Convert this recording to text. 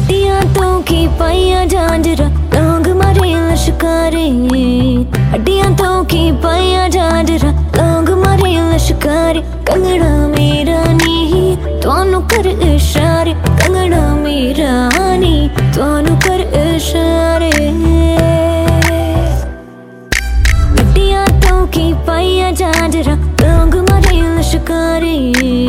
हड्डियां तो की पाइया झांझरा लौंग मारे लश्कारे। हड्डियां तो की पाइया झांझरा लौंग मारे लश्कारे। कंगना मेरा नी तुहानू कर इशारे। कंगना मेरा नी तुहानू कर इशारे। हड्डियां तो की पाइया झांझरा लौंग मारे लश्कारे।